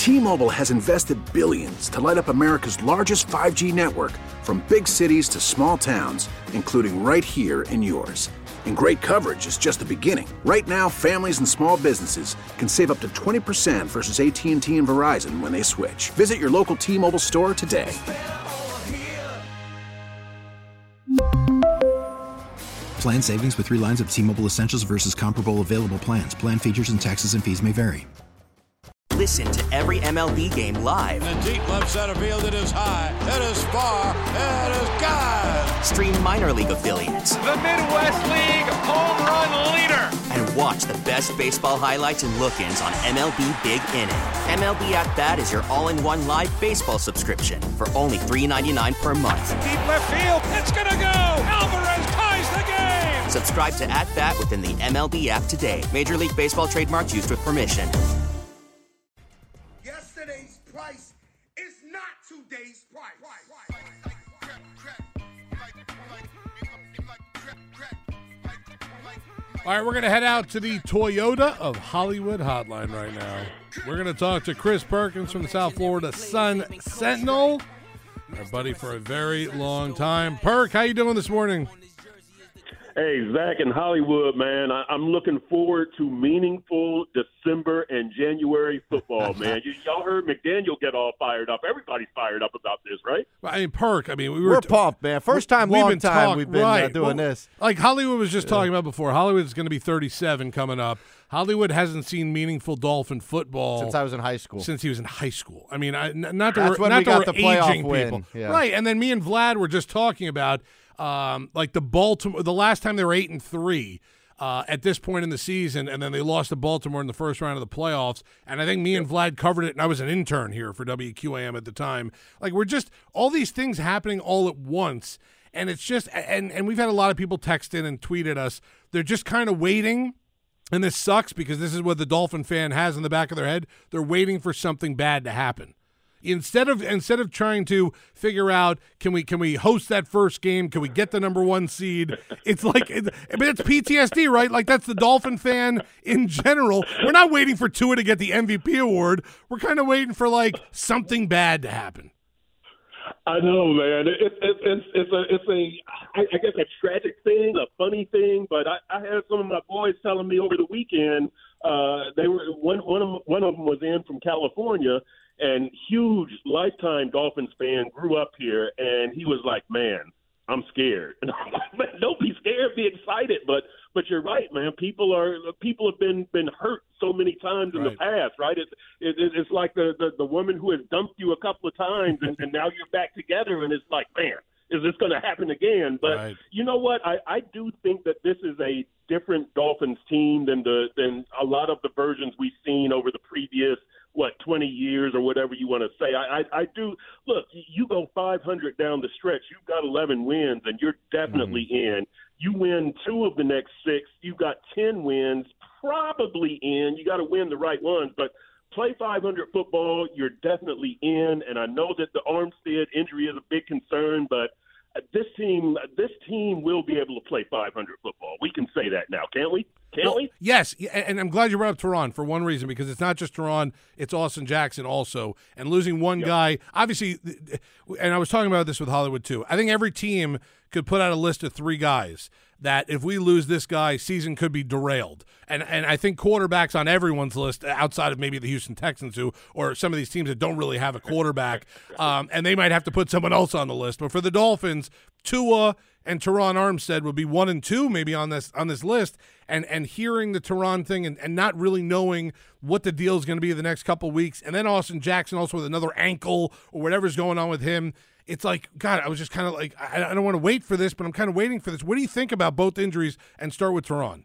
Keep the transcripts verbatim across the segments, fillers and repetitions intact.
T-Mobile has invested billions to light up America's largest five G network, from big cities to small towns, including right here in yours. And great coverage is just the beginning. Right now, families and small businesses can save up to twenty percent versus A T and T and Verizon when they switch. Visit your local T-Mobile store today. Plan savings with three lines of T-Mobile Essentials versus comparable available plans. Plan features and taxes and fees may vary. Listen to every M L B game live. In the deep left center field, it is high, it is far, it is gone. Stream minor league affiliates. The Midwest League home run leader. And watch the best baseball highlights and look-ins on M L B Big Inning. M L B At Bat is your all-in-one live baseball subscription for only three dollars and ninety-nine cents per month. Deep left field, it's gonna go. Alvarez ties the game. Subscribe to At Bat within the M L B app today. Major League Baseball trademarks used with permission. Yesterday's price is not today's price. All right, we're going to head out to the Toyota of Hollywood hotline right now. We're going to talk to Chris Perkins from the South Florida Sun Sentinel, our buddy for a very long time. Perk, how you doing this morning? Hey, Zach in Hollywood, man. I, I'm looking forward to meaningful December and January football, man. Y- y'all heard McDaniel get all fired up. Everybody's fired up about this, right? I mean, Perk, I mean, we were We're t- pumped, man. First time, we've long been time talk- we've been right. uh, doing well, this. Like Hollywood was just yeah. talking about before. Hollywood's going to be thirty-seven coming up. Hollywood hasn't seen meaningful Dolphin football since I was in high school. Since he was in high school. I mean, I, n- not that That's we're, when not we that got we're the playoff aging win. people. Yeah. Right, and then me and Vlad were just talking about um, like the Baltimore, the last time they were eight and three. Uh, at this point in the season, and then they lost to Baltimore in the first round of the playoffs. And I think me and Vlad covered it, and I was an intern here for W Q A M at the time. Like, we're just all these things happening all at once, and it's just and and we've had a lot of people text in and tweet at us. They're just kind of waiting, and this sucks because this is what the Dolphin fan has in the back of their head. They're waiting for something bad to happen. Instead of instead of trying to figure out can we can we host that first game, can we get the number one seed? It's like, it, but it's P T S D, right? Like that's the Dolphin fan in general. We're not waiting for Tua to get the M V P award. We're kind of waiting for like something bad to happen. I know, man. It, it, it, it's it's a it's a I, I guess a tragic thing, a funny thing. But I, I had some of my boys telling me over the weekend. Uh, they were one one of one of them was in from California. And huge lifetime Dolphins fan, grew up here, and he was like, "Man, I'm scared." And I'm like, "Man, don't be scared, be excited." But but you're right, man. People are people have been been hurt so many times in right. the past, right? It's it, it's like the, the the woman who has dumped you a couple of times, and, and now you're back together, and it's like, man, is this going to happen again? But right. you know what? I, I do think that this is a different Dolphins team than the than a lot of the versions we've seen over the previous. What, twenty years or whatever you want to say. I, I, I do. Look, you go five hundred down the stretch, you've got eleven wins, and you're definitely mm-hmm. in. You win two of the next six, you've got ten wins, probably in. You got to win the right ones, but play five hundred football, you're definitely in. And I know that the Armstead injury is a big concern, but this team, this team will be able to play five hundred football. We can say that now, can't we? Can't well, we? Yes, and I'm glad you brought up Teron for one reason, because it's not just Teron, it's Austin Jackson also. And losing one yep. guy, obviously, and I was talking about this with Hollywood too, I think every team could put out a list of three guys that if we lose this guy, season could be derailed. And and I think quarterbacks on everyone's list, outside of maybe the Houston Texans, who or some of these teams that don't really have a quarterback, um, and they might have to put someone else on the list. But for the Dolphins, Tua and Teron Armstead would be one and two maybe on this on this list. And and hearing the Teron thing and, and not really knowing what the deal is going to be the next couple of weeks, and then Austin Jackson also with another ankle or whatever's going on with him. It's like, God, I was just kind of like, I, I don't want to wait for this, but I'm kind of waiting for this. What do you think about both injuries? And start with Teron.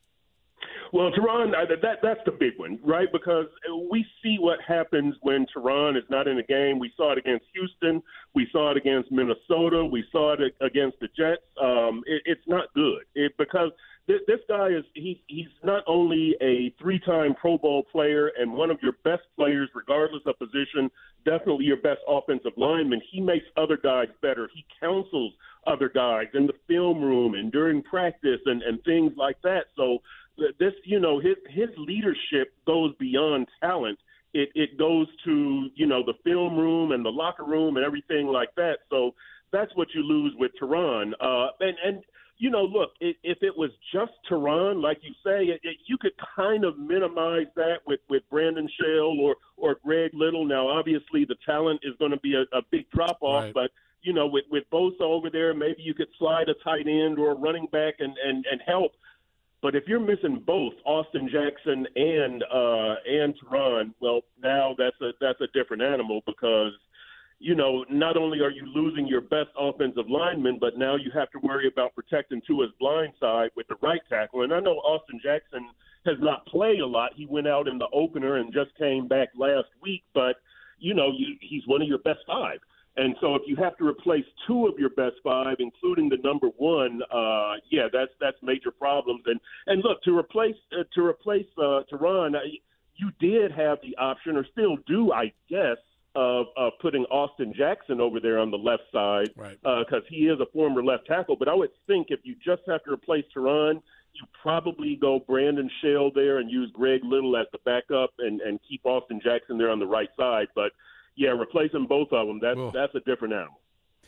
Well, Teron, that that's the big one, right? Because we see what happens when Teron is not in a game. We saw it against Houston. We saw it against Minnesota. We saw it against the Jets. Um, it, it's not good it, because this, this guy is he, he's not only a three-time Pro Bowl player and one of your best players, regardless of position, definitely your best offensive lineman. He makes other guys better. He counsels other guys in the film room and during practice and, and things like that. So this, you know, his his leadership goes beyond talent. it, it goes to, you know, the film room and the locker room and everything like that. So that's what you lose with Teron. Uh, and, and, you know, look, it, if it was just Teron, like you say, it, it, you could kind of minimize that with, with Brandon Shell or, or Greg Little. Now, obviously, the talent is going to be a, a big drop-off, right. but, you know, with, with Bosa over there, maybe you could slide a tight end or a running back and, and, and help. But if you're missing both Austin Jackson and uh, and Teron, well, now that's a that's a different animal because, you know, not only are you losing your best offensive lineman, but now you have to worry about protecting Tua's blind side with the right tackle. And I know Austin Jackson has not played a lot. He went out in the opener and just came back last week, but, you know, you, he's one of your best five. And so if you have to replace two of your best five, including the number one, uh, yeah, that's that's major problems. And and look, to replace uh, to replace uh, Teron, uh, you did have the option, or still do, I guess, of, of putting Austin Jackson over there on the left side, right? Because uh, he is a former left tackle. But I would think if you just have to replace Teron, you probably go Brandon Shell there and use Greg Little as the backup and, and keep Austin Jackson there on the right side. But yeah, replacing both of them, that's, that's a different animal.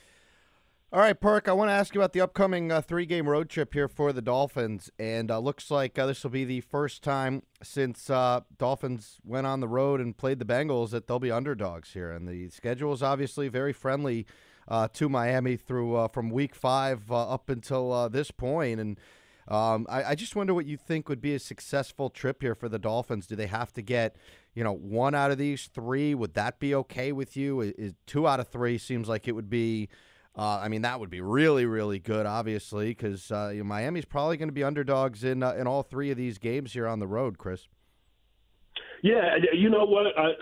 All right, Perk, I want to ask you about the upcoming uh, three-game road trip here for the Dolphins. And uh, looks like uh, this will be the first time since uh, Dolphins went on the road and played the Bengals that they'll be underdogs here. And the schedule is obviously very friendly uh, to Miami through uh, from week five uh, up until uh, this point. And um, I, I just wonder what you think would be a successful trip here for the Dolphins. Do they have to get – you know, one out of these three? Would that be okay with you? Is, is two out of three seems like it would be uh, I mean, that would be really, really good, obviously, because uh, you know, Miami's probably going to be underdogs in uh, in all three of these games here on the road, Chris. Yeah, you know what? I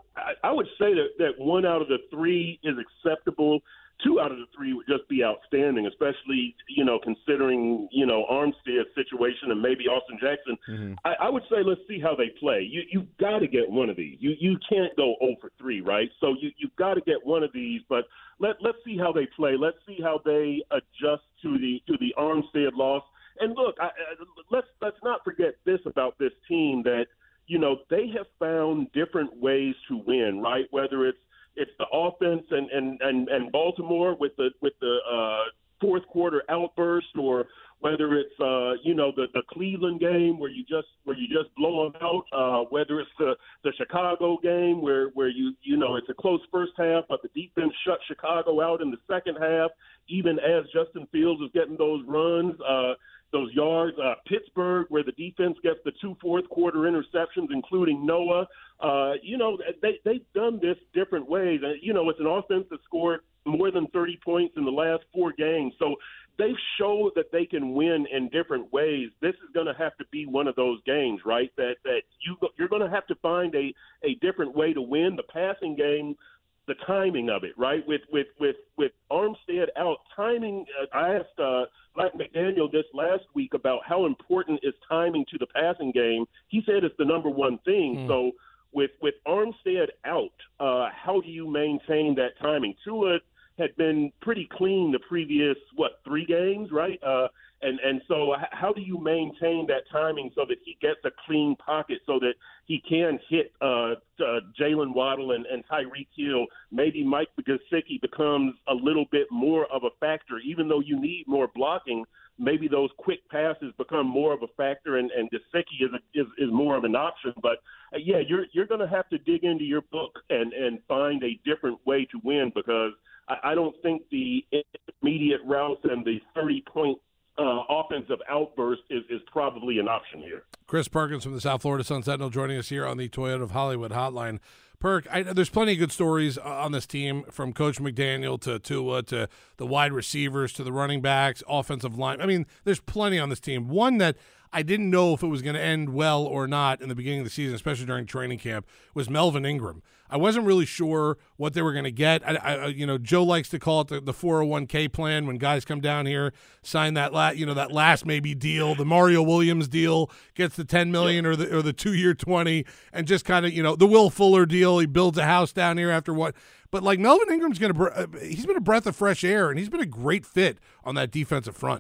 I would say that, that one out of the three is acceptable. Two out of the three would just be outstanding, especially, you know, considering, you know, Armstead's situation and maybe Austin Jackson. Mm-hmm. I, I would say let's see how they play. You, you've got to get one of these. You you can't go zero for three, right? So you, you've got to get one of these, but let, let's see how they play. Let's see how they adjust to the to the Armstead loss. And, look, I, I, let's let's not forget this about this team, that, you know, they have found different ways to win, right? Whether it's It's the offense and, and, and, and Baltimore with the with the uh, fourth quarter outburst, or whether it's uh, you know the, the Cleveland game where you just where you just blow them out, uh, whether it's the, the Chicago game where, where you you know it's a close first half, but the defense shut Chicago out in the second half, even as Justin Fields is getting those runs. Uh, those yards, uh, Pittsburgh, where the defense gets the two fourth quarter interceptions, including Noah. Uh, you know, they, they've done this different ways. And, you know, it's an offense that scored more than thirty points in the last four games. So they've showed that they can win in different ways. This is going to have to be one of those games, right, that, that you, you're going to have to find a, a different way to win. The passing game, the timing of it, right, with with with, with Armstead out, timing, uh, I asked uh, Mike McDaniel this last week about how important is timing to the passing game. He said it's the number one thing. Mm. So with with Armstead out, uh, how do you maintain that timing? Tua had been pretty clean the previous, what, three games, right? Uh, and, and so how do you maintain that timing so that he gets a clean pocket so that he can hit uh, uh, Jalen Waddle and, and Tyreek Hill? Maybe Mike Gesicki becomes a little bit more of a factor. Even though you need more blocking, maybe those quick passes become more of a factor, and, and Gesicki is, a, is is more of an option. But, uh, yeah, you're you're going to have to dig into your book and, and find a different way to win, because I, I don't think the intermediate routes and the thirty-point uh, offensive outburst is, is probably an option here. Chris Perkins from the South Florida Sun-Sentinel joining us here on the Toyota of Hollywood hotline. Perk, I, there's plenty of good stories on this team, from Coach McDaniel to Tua to the wide receivers to the running backs, offensive line. I mean, there's plenty on this team. One that I didn't know if it was going to end well or not in the beginning of the season, especially during training camp, was Melvin Ingram. I wasn't really sure what they were going to get. I, I, you know, Joe likes to call it the, the four oh one k plan, when guys come down here, sign that la- you know, that last maybe deal, the Mario Williams deal, gets the ten million dollars or the or the two-year twenty, and just kind of, you know, the Will Fuller deal. He builds a house down here after what. But like Melvin Ingram's going to, he's been a breath of fresh air, and he's been a great fit on that defensive front.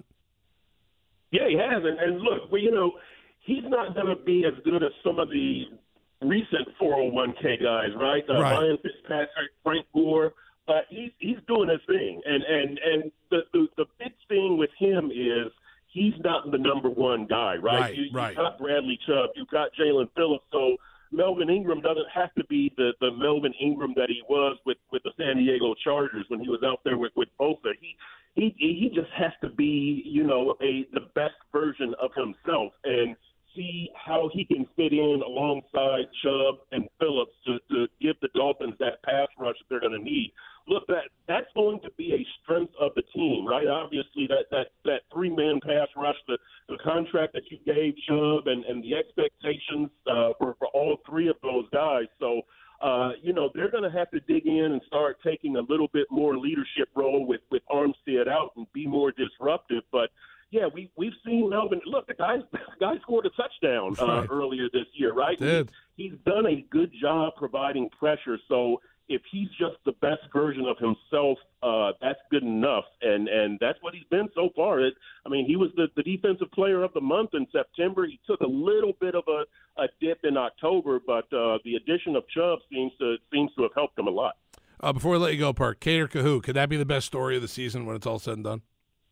Yeah, he has. And, and look, well, you know, he's not going to be as good as some of the recent four oh one k guys, right? Uh, Right. Ryan Fitzpatrick, Frank Gore. Uh, he's he's doing his thing, and and and the, the the big thing with him is he's not the number one guy, right? Right, you, right. You've got Bradley Chubb, you've got Jalen Phillips, so Melvin Ingram doesn't have to be the, the Melvin Ingram that he was with, with the San Diego Chargers when he was out there with, with Bosa. He he he just has to be, you know, a the best version of himself and see how he can fit in alongside Chubb and Phillips to, to give the Dolphins that pass rush that they're going to need. Look, that that's going to be a strength of the team, right? Obviously, that that, that three-man pass rush, the, the contract that you gave Chubb and, and the expectations uh, for, for all three of those guys. So, uh, you know, they're going to have to dig in and start taking a little bit more leadership role with, with Armstead out and be more disruptive. But, yeah, we, we've seen Melvin. Look, the guy, the guy scored a touchdown uh, Right. earlier this year, right? Did. He, he's done a good job providing pressure. So if he's just the best version of himself, uh, that's good enough. And, and that's what he's been so far. It, I mean, he was the, the defensive player of the month in September. He took a little bit of a, a dip in October, but uh, the addition of Chubb seems to seems to have helped him a lot. Uh, before we let you go, Park, Cater Kahoo, could that be the best story of the season when it's all said and done?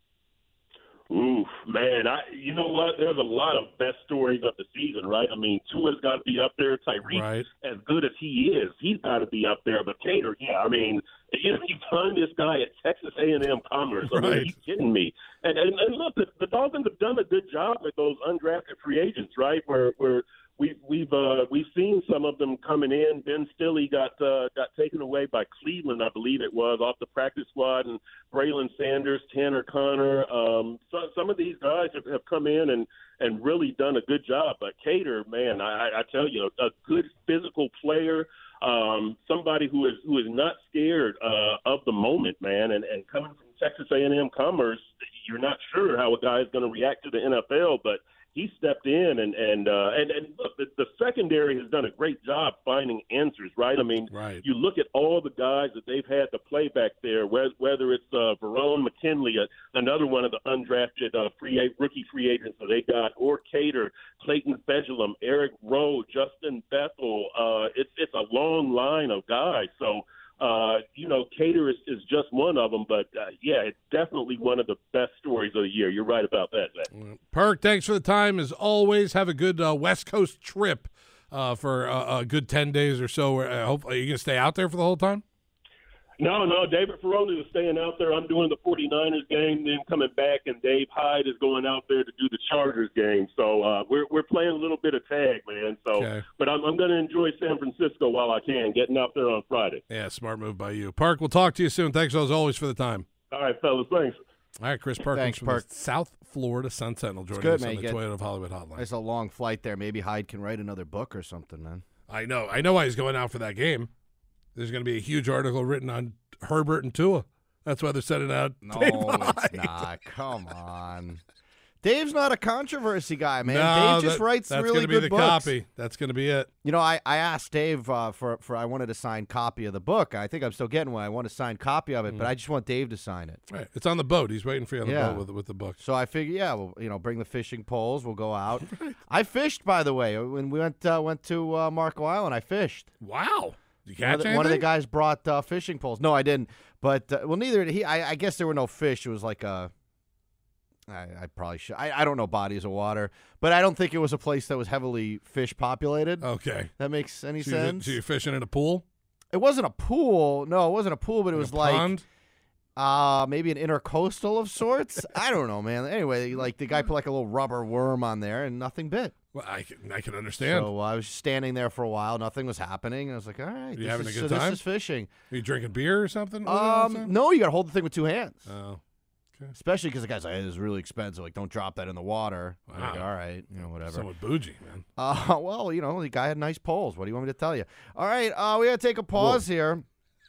Oof, man, I you know what? There's a lot of best stories of the season, right? I mean, Tua's got to be up there. Tyreek, Right. as good as he is, he's got to be up there. But Cater, yeah, I mean, you know, you find this guy at Texas A and M Commerce. I mean, Right. are you kidding me? And, and and look, the, the Dolphins have done a good job with those undrafted free agents, right? Where where we we've uh, we've seen some of them coming in. Ben Stilley got uh, got taken away by Cleveland, I believe it was, off the practice squad, and Braylon Sanders, Tanner Connor. Um, so, some of these guys have, have come in and, and really done a good job. But Cater, man, I, I tell you, a good physical player, um, somebody who is who is not scared uh, of the moment, man. And, and coming from Texas A and M Commerce, you're not sure how a guy is going to react to the N F L, but he stepped in and and uh, and, and look, the, the secondary has done a great job finding answers, right? I mean, Right. you look at all the guys that they've had to play back there, whether, whether it's uh, Verone McKinley, uh, another one of the undrafted uh, free rookie free agents that they got, or Cater, Clayton Fedulum, Eric Rowe, Justin Bethel. Uh, it's it's a long line of guys. So. Uh, you know, Cater is, is just one of them, but uh, yeah, it's definitely one of the best stories of the year. You're right about that, Zach. Perk, thanks for the time. As always, have a good uh, West Coast trip uh, for uh, a good ten days or so. Uh, hope, are you going to stay out there for the whole time? No, no, David Ferroni is staying out there. I'm doing the 49ers game, then coming back, and Dave Hyde is going out there to do the Chargers game. So uh, we're we're playing a little bit of tag, man. So, Okay. but I'm I'm going to enjoy San Francisco while I can, getting out there on Friday. Yeah, smart move by you. Park, we'll talk to you soon. Thanks as always for the time. All right, fellas, thanks. All right, Chris Perkins Thanks, from Perk. the South Florida Sun Sentinel joining good, us man. on You the get- Toyota of Hollywood Hotline. It's a long flight there. Maybe Hyde can write another book or something, man. I know. I know why he's going out for that game. There's going to be a huge article written on Herbert and Tua. That's why they're sending out No, Dave it's Hyde. not. Come on. Dave's not a controversy guy, man. No, Dave just that- writes that's really gonna be good the books. copy. That's going to be it. You know, I, I asked Dave uh, for for I wanted a signed copy of the book. I think I'm still getting one. I want a signed copy of it, but I just want Dave to sign it. Right. It's on the boat. He's waiting for you on the Yeah. boat with, with the book. So I figure, yeah, we'll you know bring the fishing poles. We'll go out. I fished, by the way, when we went uh, went to uh, Marco Island. I fished. Wow. Did you One catch of, the, anything? one of the guys brought uh, fishing poles. No, I didn't. But uh, well, neither did he. I, I guess there were no fish. It was like a. I, I probably should. I, I don't know bodies of water, but I don't think it was a place that was heavily fish populated. Okay. That makes any So you're, sense? so you're fishing in a pool? It wasn't a pool. No, it wasn't a pool, but it Like was a like pond? uh maybe an intercoastal of sorts. I don't know, man. Anyway, like the guy put like a little rubber worm on there, and nothing bit. Well, I can, I can understand. So uh, I was standing there for a while. Nothing was happening. And I was like, all right, You this having is, a good so time? This is fishing. Are you drinking beer or something? Um, no, you got to hold the thing with two hands. Oh. Especially because the guy's like, hey, this is really expensive. Like, don't drop that in the water. I'm Wow. Like, all right, you know, whatever. Somewhat bougie, man. Uh, well, you know, the guy had nice poles. What do you want me to tell you? All right, uh, we got to take a pause here.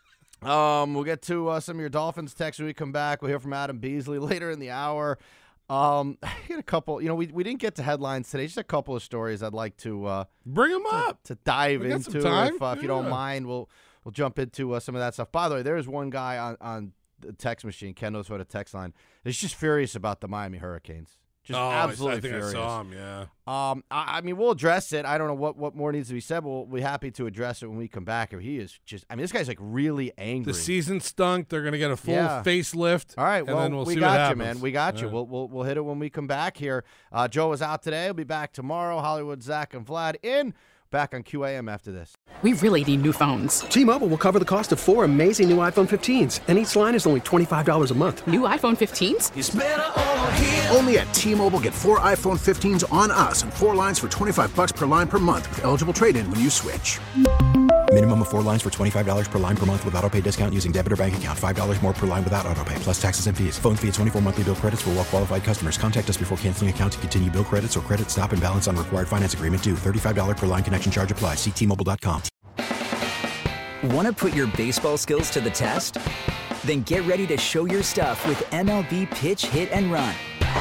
Um, we'll get to uh, some of your Dolphins texts when we come back. We'll hear from Adam Beasley later in the hour. Um, I got a couple, you know, we, we didn't get to headlines today. Just a couple of stories I'd like to uh, Bring them up. to dive We got some into. time. If, uh, if you don't Yeah. mind, we'll we'll jump into uh, some of that stuff. By the way, there's one guy on, on the text machine, Ken knows what a text line, is just furious about the Miami Hurricanes. Just oh, absolutely I think furious. I saw him, yeah. Um, I, I mean, we'll address it. I don't know what, what more needs to be said. We'll be happy to address it when we come back. He is just, I mean, this guy's like really angry. The season stunk. They're going to get a full Yeah. facelift. All right, and well, then we'll we see got what you, happens. man. We got you. Yeah. We'll, we'll we'll hit it when we come back here. Uh, Joe is out today. He'll be back tomorrow. Hollywood, Zach, and Vlad in. Back on Q A M after this. We really need new phones. T-Mobile will cover the cost of four amazing new iPhone fifteens, and each line is only twenty-five dollars a month. New iPhone fifteens? It's better over here. Only at T-Mobile, get four iPhone fifteens on us and four lines for twenty-five bucks per line per month with eligible trade-in when you switch. Minimum of four lines for twenty-five dollars per line per month with autopay discount using debit or bank account. five dollars more per line without autopay, plus taxes and fees. Phone fee at twenty-four monthly bill credits for well-qualified customers. Contact us before canceling account to continue bill credits or credit stop and balance on required finance agreement due. thirty-five dollars per line connection charge applies. See T Mobile dot com. Want to put your baseball skills to the test? Then get ready to show your stuff with M L B Pitch, Hit, and Run.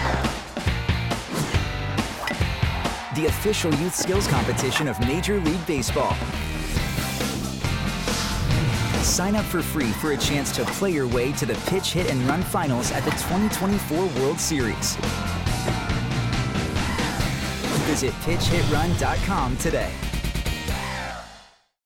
The official youth skills competition of Major League Baseball. Sign up for free for a chance to play your way to the Pitch, Hit, and Run finals at the twenty twenty-four World Series. Visit pitch hit run dot com today.